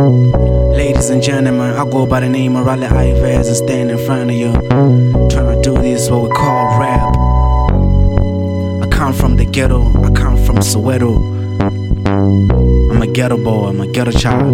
Ladies and gentlemen, I go by the name of Raleigh Ives and stand in front of you, trying to do this what we call rap. I come from the ghetto, I come from Soweto. I'm a ghetto boy, I'm a ghetto child.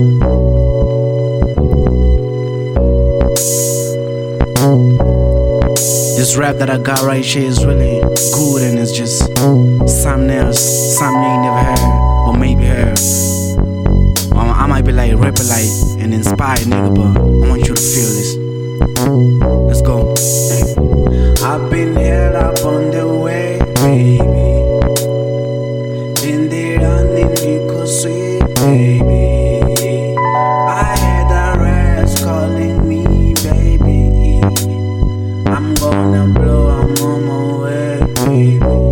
This rap that I got right here is really good, and it's just something else, something you ain't never heard, or maybe heard. I might be like rapper like an inspired nigga, but I want you to feel this. Let's go. I've been held up on the way, baby. In the running, you could sweet, baby. I had the rest calling me, baby. I'm gonna blow, I'm on my way, baby.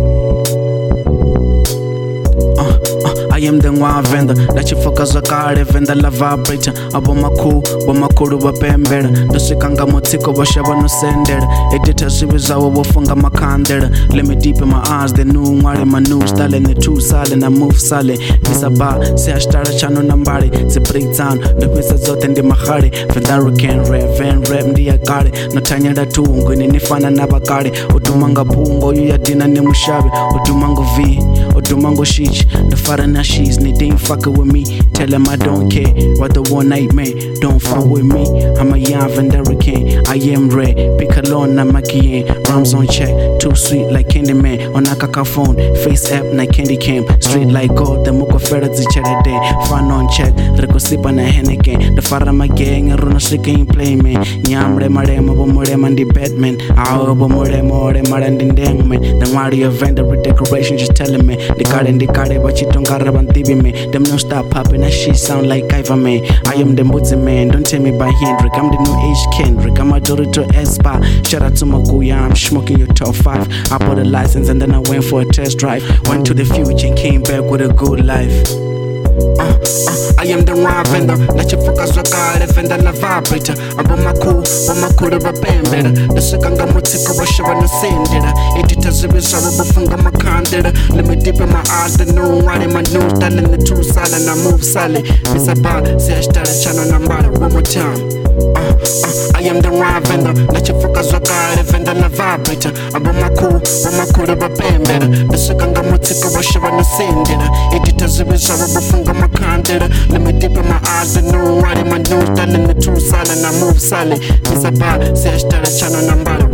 I am the one vendor that you focus a car venda la vibrator abo makuru bapembera ndosikanga motiko bashaba no sendera editors sibizawo bofunga makandera. Let me deep in my eyes the new ngwale my new style and the true sale na move sale bisaba se ashtara chano nambari the breakdown the pesa zote ndi mahari venda can rap ndi yakare no tanyada tungu ni nifana nabakare utumanga pungo yu yadina ni mushabe utumango v utumango shich the fara na she's they ain't fucking with me. Tell them I don't care. What the one night man, don't fuck with me. I'm a young Vandera King. I am red. Pick a lawn, I'm making Rams on check. Too sweet like Candyman. On a kaka phone. Face app like Candy Cam. Straight like gold. The Muko Ferret each day. Fun on check. Rico sip on a Henneken. The Farama gang. And Runa Sick ain't play me. Nyamre Marema Bomorem and the Batman. Our Bomoremo Marandin Dangman. The Mario vendor with decoration just telling me. The card and the card, but you don't got a them don't stop popping, that shit sound like Iver man. I am the Mutzi man, don't tell me by Hendrick. I'm the new age Kendrick, I'm a Dorito Espa. Shout out to Makuya, I'm smoking your top 5. I bought a license and then I went for a test drive. Went to the future and came back with a good life. I am the one vendor, let you focus on God, vendor la vibrator. Abo makuru bapembera. Ndosikanga motiko bashaba no sendera. Editors bizawo bofunga makandera. Let me deep in my eyes the new one in my new style and the true sale and I move sale. Bisaba se ashtara chano nambara one more time. I am the one vendor, let you focus on God, vendor la vibrator. Abo makuru bapembera. Ndosikanga motiko bashaba no sendera. Editors bizawo bofunga makandera. Let me dip in my eyes the new one in my new style and the true sale and I move sale. Bisaba se ashtara chano nambara.